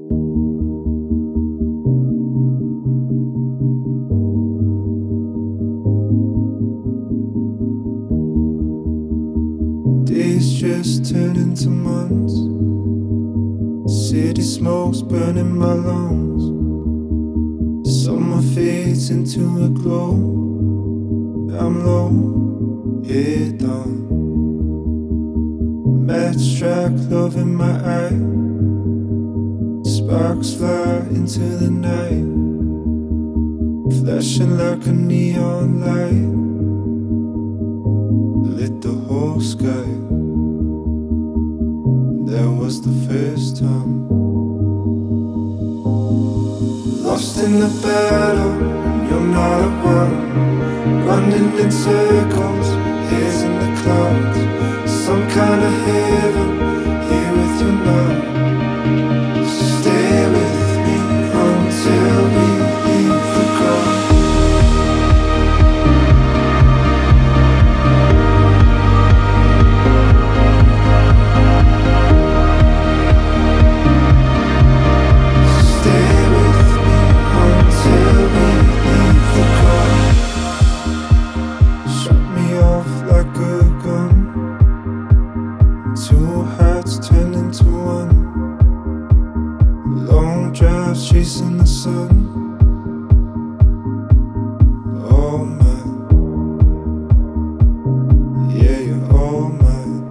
Days just turn into months. City smoke's burning my lungs. Summer fades into a glow. I'm low, head down. Match track, love in my eye. Sparks fly into the night, flashing like a neon light. Lit the whole sky. That was the first time. Lost in the battle, you're not around. Running in circles, haze in the clouds. Some kind of heaven, here with you now. Stay with me until we leave the ground. Chasing the sun, all mine. Yeah, you're all mine.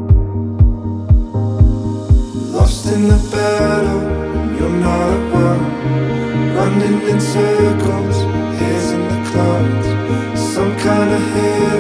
Lost in the battle, you're not around. Running in circles, haze in the clouds. Some kind of heaven.